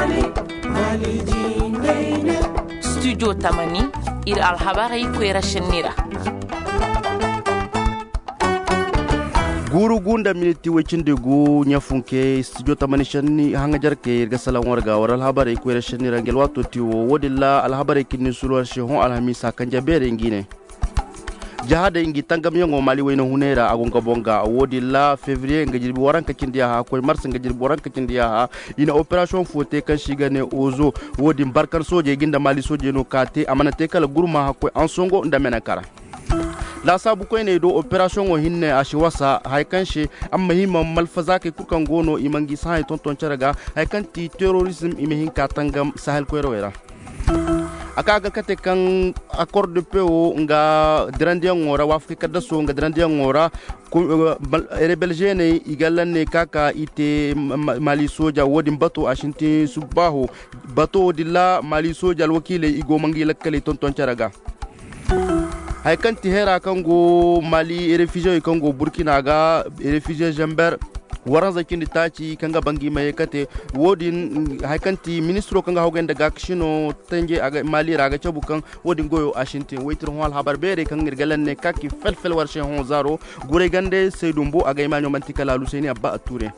Studio Tamani ir alhabari kwera shenira. Guru gunda miniti wecinde gu nyafunke studio Tamani shanni hanga jarke irga salam warga waral habari kwera shenira ngel wato tiwo wodilla alhabari kinni sulwar shehon alhamisa kanja bere ngine. Jahada ingi tangam yongo mali wayno hunera agonga bonga wodi la février nga jirbi waranka cindiya ha koy mars nga jirbi waranka cindiya ha ina operation fote kan shigane ozo wodi barkan soje ginda mali soje no kate amana te kala gurma ha koy ansongo ndamena kara la sabu koy ne do operation o hinne ashiwasa hay kanshi amma hima malfaza ke kukan gono imangi sai tonton charaga hay kanti terrorism imehin katangam sahel koy rowera akaga kate kan accord de paix nga drandia ngora wafki kada so nga drandia ngora rebelge ne igalanne kaka ite mali soja wodi bato ashinti subaho bato dilla mali soja alwakile igo mangi lakkale tonton charaga hay kanti hera kango mali refugee kango burkina ga refugee jamber waran zakin da taci kanga bangi mai kate wodin haikanti ministro kanga hogen daga kshino tanje aga mali raga chabukan wodin goyo ashintin waitir hol habar bere kan nirgalan ne kaki felfel warshe hon zaro gure gande sai dumbo aga imanyo mantikala lusaini abba ature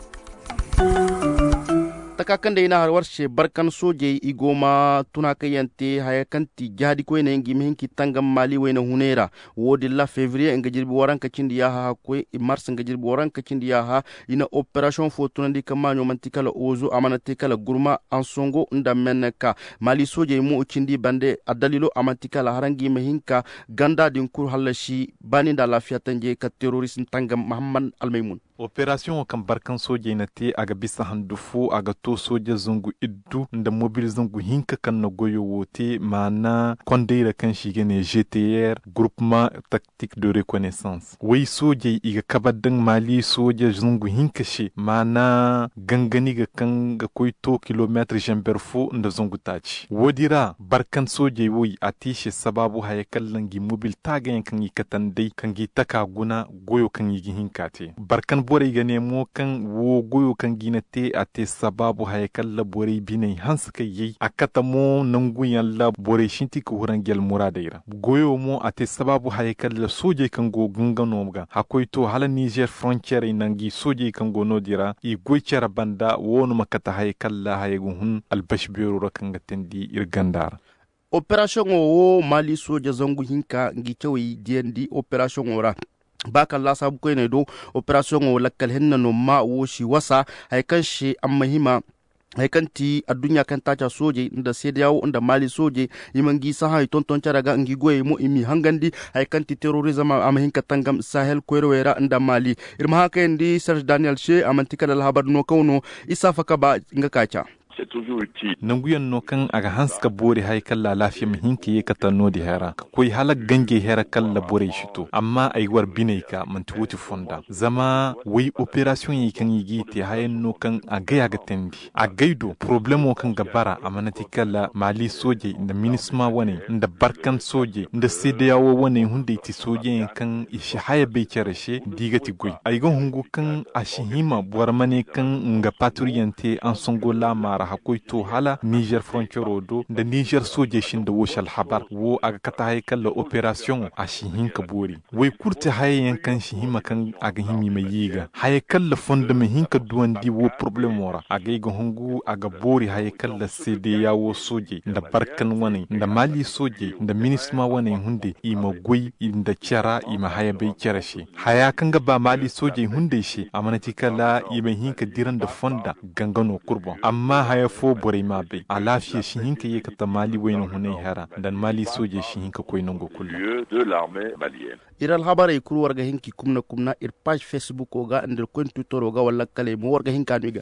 takakan da ina har warshe barkan soje igoma tuna kayante hayakanti jadi ko ne ngi mihinki tangam mali wayna hunera wodi la février nga jirbi waranka cindiya ha ko mars nga jirbi waranka cindiya ha ina operation fotuna ndi kamanyo mantikala ozo amanate kala gurma ansongo nda menka mali soje mu cindi bande adalilo amantikala harangi mihinka ganda din kur halashi bani da lafiya tanje ka terrorist tangam muhammad almaymun opération kan barkan soje na te aga bisa handufu aga to soje zungu iddu da mobil zungu hinka kan na goyo wote mana kondeira kan shige ne GTR groupement tactique de reconnaissance wai soje iga kabadan mali soje zungu hinka shi mana gangani ga kan ga koito kilometer jamberfo da zungu taci wodira barkan soje woi atishi sababu haya kallan gi mobil taga kan yi katandai kan gi taka guna goyo kan yi hinka te barkan bore ga nemo kan wo goyo kan gina te a te sababu haykalla bore binai hansu kai yi akata mo nangun yalla bore shinti ko hurangel muradaira goyo mo a te sababu haykalla soje kan go gungano ga hakoi to hala Niger frontiere nangi soje kan go nodira i goichara banda wonu makata haykalla haygun hun albashbiru rakan gatendi irgandar operation o mali soja zangu hinka ngi chawi diendi operation ora baka la sabu ko ne do operation o lakkal henna no ma wo shi wasa hay kan shi amma hima hay kanti adunya kan tacha soje inda sediyawo inda mali soje imangi sa hay tonton charaga ngi goye mo imi hangandi hay kanti terrorism amma hinka tangam sahel koyrowera inda mali irma haka ndi Serge Daniel She amantika dal habar no kauno isa faka ba nga kacha c'est toujours utile. Nanguyan no kan aga hanska bore hay kala lafiya mihinki ye kata no di hera koi hala gange hera kala bore shito amma ay war binayka man tuwuti fonda zama wai operation yi kan yi te hayen no kan aga ya gatendi agaido problemo kan gabara amanati kala mali soje da minisma wane da barkan soje da sedeyawo wane hunde ti soje kan ishi haya bai kereshe digati goi ay go hungu kan ashihima bormane kan nga patriyante an songola mara hakoi to hala Niger frontiero do da Niger soje shin da woshal habar wo aga kata hay kala operation ashihin ka bori wai kurti hayen kan shi hima kan aga himi mai yiga hay kala fonda mai hinka duwan di wo problem wora aga ga hungu aga bori hay kala sede yawo soje da barkan wani da mali soje da minisma wani hunde ima goi inda kyara ima haya bai kyara shi haya kan ga ba mali soje hunde shi amanati kala ima hinka diran da fonda gangano kurbo amma haya fo bore ma bai a lafiya shi hinka ye kata mali wayno hunay hara dan mali soje shi hinka koy nango kullu De l'armée malienne. iral habara e kuru warga hinki kumna ir page Facebook oga ndir kon Twitter oga wala kale mo warga hinka niga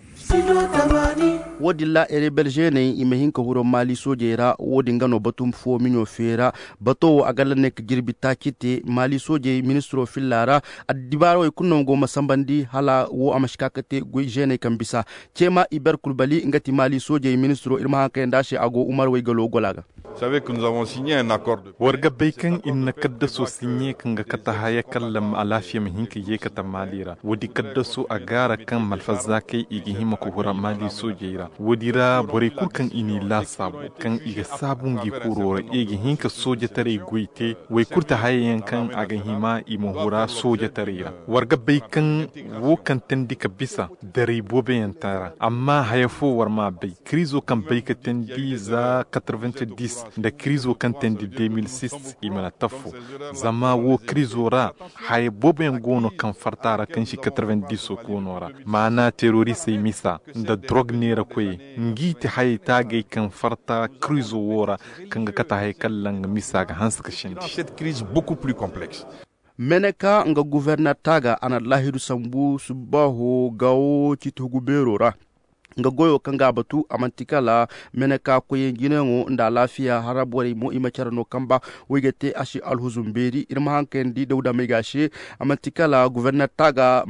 wodi la rebelge ne ime hinka huro mali sojera wodi ngano batum fo minyo fera bato agala nek jirbi takite mali soje ministro fillara adibaro e kunno go masambandi hala wo amashkakate go jene kambisa chema iber kulbali ngati mali soje ministro irma ka ndashi ago umar way galo golaga. Vous savez que nous avons signé un accord de warga baikan inna kaddaso signé kanga kata haya kallam alafiya mihinka yekata malira wodi kaddaso agara kan malfazake igihima ko hura mali sojera wodira bore kurkan ini la sabu kan iga sabun gi kurora egi hinka soja tare goite wai kurta hayen kan aga hima imohura soja tare warga bai kan wo kan tandi ka bisa dare bobe yantara amma hayafo warma bai krizo kan bai ka tandi za 90 da krizo kan tandi 2006 imana tafu zama wo krizo ra hay bobe ngono kan fartara kan shi 90 so konora mana terroriste misa da drug ne ra koy ngiti hay tage kan farta krizo wora kan ga kata hay kallan misa ga hanska shin Cette crise beaucoup plus complexe. meneka nga gouverneur taga ana lahiru sambu subaho gawo citugu berora nga goyo kanga batu amantikala meneka koye ginengo nda lafiya harabore mo imacarano kamba wegete ashi alhuzumberi irma hankendi dawda megashi amantikala gouverneur taga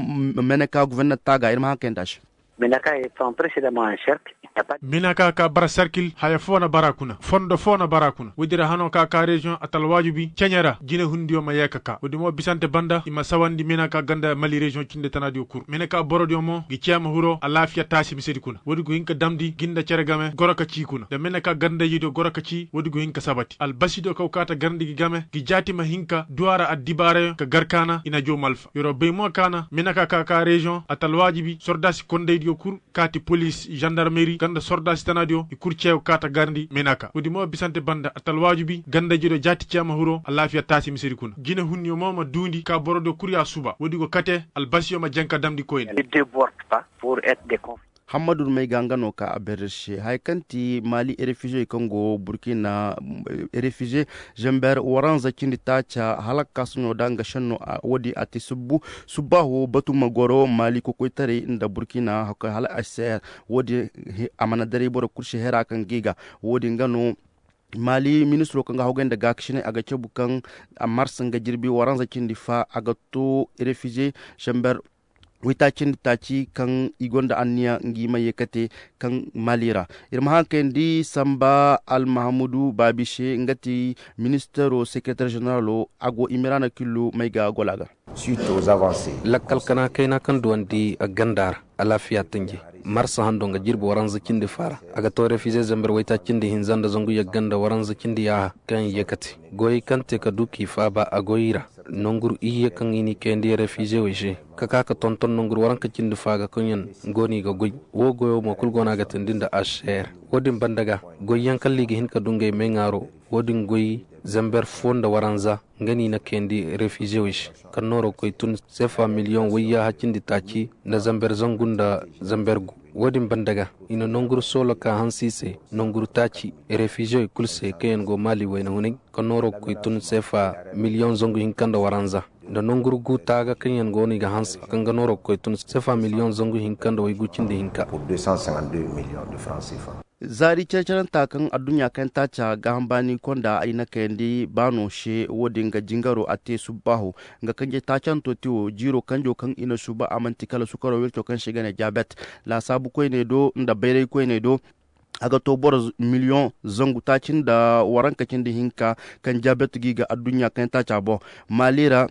meneka gouverneur taga irma hankendash meneka est précédemment un cercle. Minaka ka bara circle haya fona barakuna fondo fona barakuna wudira hano ka region atal wajubi kenyara jine hundiyo ma yekaka wudimo bisante banda ima sawandi minaka ganda mali region kinde tanadio kur minaka borodio mo gi ciama huro alafia tasi misedi kuna wudigo hinka damdi ginda ceregame goraka ci kuna de minaka ganda yido goraka ci wudigo hinka sabati al basido ka kata garndi gi game gi jatima hinka duara adibare ka garkana ina jo malfa yoro be mo kana minaka ka region atal wajibi sordasi kondeydio kur kati police gendarmerie ganda sorda stanadio e kurcew kata garndi menaka wodi mo bisante banda atal wajubi ganda jido jati ciama huro alafiya tasi misiri kuna jina hunniyo moma dundi ka borodo kuriya suba wodi go kate albasiyo ma janka damdi koyne Ne déborde pas pour être des conflits. Hamadou may gangano ka abershe haikanti mali refugee Congo Burkina refugee Jember waranza kindi tacha halaka sunyo danga shanno wodi ati subaho batu magoro mali ko koitare inda Burkina haka hala aser wodi amana dare boro kurshi hera kan giga wodi ngano mali ministro kanga hogenda gakshine aga cebukan amarsan ga jirbi waranza kindi fa aga to refugee Jember witacin taci kan igonda anniya ngima yekate kan malira irma hankendi samba al mahamudu babishe ngati ministero secrétaire général ago imirana killu mayga golaga suite aux avancées lakkal kana kaina kan duwandi a gandar alafiya tangi marsa hando nga jirbo waran zakindi fara aga to refuse zambar waita kindi hinzanda zangu ya ganda waran zakindi ya kan yekati goyi kante ka duki fa ba agoira nongur iye kan ini kendi refuse wishe kaka ka tonton nongur waran ka kindi faga kunyan goni ga goy wo goyo mo kul gona ga tindinda asher wodin bandaga goyan kalligi hin ka dungay mengaro wodin goyi zamber fonda waranza ngani na kendi refugee wish kanoro koy tun sefa million wiya hakindi taci na zamber zangunda zambergu wodin bandaga ina nongur solo ka hansise nongur taci refugee kulse kayen go mali wayna hunin kanoro koy tun sefa million zangu hinkanda waranza da nongur gu taga kanyen goni ga hans kanga noro koy tun sefa million zangu hinkanda way gucinde hinka pour 252 millions de francs CFA. zari ceceran takan adunya kan tacha ga hambani konda aina kendi bano she wodin ga jingaro ate subaho ga kanje tacan to tiwo jiro kanjo kan ina suba amantikala sukaro welto kan shiga ne jabet la sabu koy ne do nda bayre koy ne do aga to bor million zangu tacin da waranka kindi hinka kan jabet giga adunya kan tacha bo malira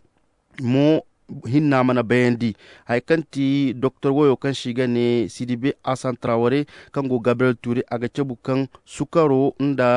mo hinna mana bayandi haikanti dr woyo kan shiga ne sidibe asan traore kango gabriel touré aga cebu kan sukaro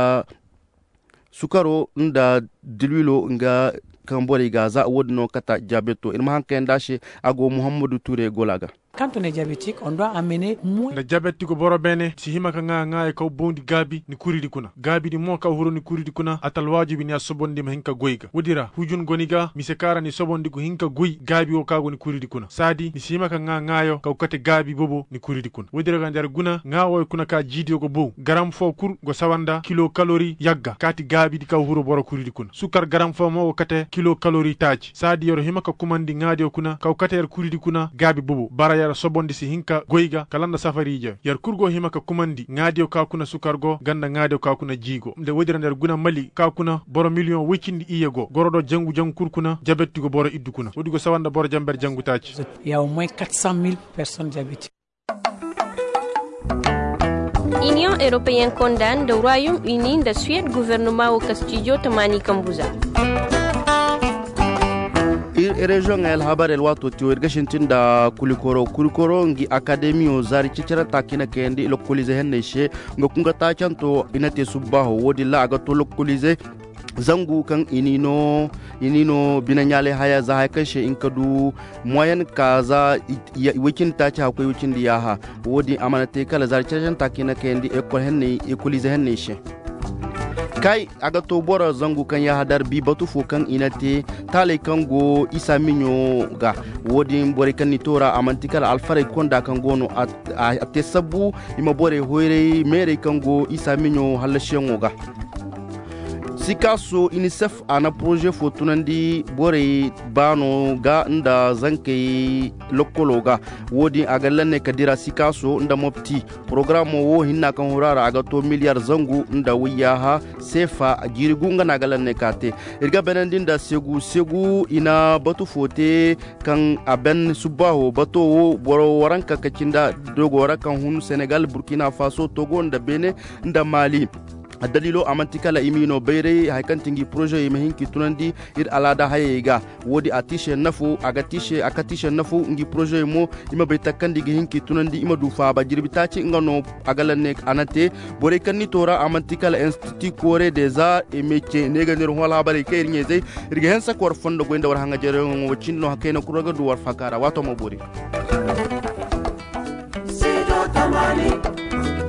nda dilwilo nga kan bori gaza wodno kata jabeto irma hanken dashe ago muhammadu touré golaga. Quand on est diabétique, on doit amener moins. Le diabète ko boro bene si hima ka nga e ko bondi gabi ni kuridi kuna. Gabi di mo ka huro ni kuridi kuna atal wajibi ni asobondi ma hinka goiga. Wodira hujun goniga mi se kara ni sobondi ko hinka goi gabi o kago ni kuridi kuna. Sadi ni si hima ka nga yo ka kate gabi bobo ni kuridi kuna. Wodira ga ndar guna nga wo kuna ka jidi ko bo. Garam fo kur go sawanda kilo kalori yagga kati gabi di ka huro boro kuridi kuna. Sukar garam fo mo kate kilo kalori taji. Sadi yor hima ka kumandi ngadi kuna ka kate er kuridi kuna gabi bobo. Bara yar sobondi si hinka goiga kalanda safarija yar kurgo hima ka kumandi ngadio ka kuna sukargo ganda ngadio ka kuna jigo nde wodira nder guna mali ka kuna boro million wikindi iyego gorodo jangu kurkuna jabettigo boro iddukuna wodigo sawanda boro jamber jangu taci. Il y a au moins 400 000 personnes diabétiques. Union européenne condamne le Royaume-Uni de Suède gouvernement au Castillo Tamani Kambuza. region el habarel wato tiwer gashintin da kulikoro ngi academio zari cicera takina kendi lokolize henne she nga kunga ta canto inate subaho wodi la aga to lokolize zangu kan inino binanyale haya za hay kashe in kadu moyen kaza wikin ta ci akwai wikin diya ha wodi amanate kala zari cicera takina kendi ekol henne ekolize henne she kai aga to bora zangu kan ya hadar bi batu fo kan inate tale kan go isa minyo ga wodi bore kan ni tora amantikal alfare konda kan gono at sabu ima bore hoire mere kan go isa minyo halashen ga sikaso unicef ana projet fotunandi bore bano ga nda zanke lokologa wodi aga lanne kadira sikaso nda mopti programme wo hinna kan horara aga to miliyar zangu nda wiyaha sefa jirigunga na galanne kate irga benandin da segu ina batu fote kan aben subaho bato wo boro waranka kacinda dogo warakan hun Senegal Burkina Faso Togo nda Benin nda Mali dalilo amantikala imino bayre haykantingi projet imehinki tunandi ir alada hayega wodi atishe nafu agatishe akatishe nafu ngi projet mo ima baytakandi gi hinki tunandi ima du fa ba jirbitaci ngano agalanne anate bore kanni tora amantikala institut kore des arts et métiers nega ner hola bare kay nyeze irge hen sakor fondo goynda war hanga jere ngo cinno hakena kuraga du war fakara wato mo bori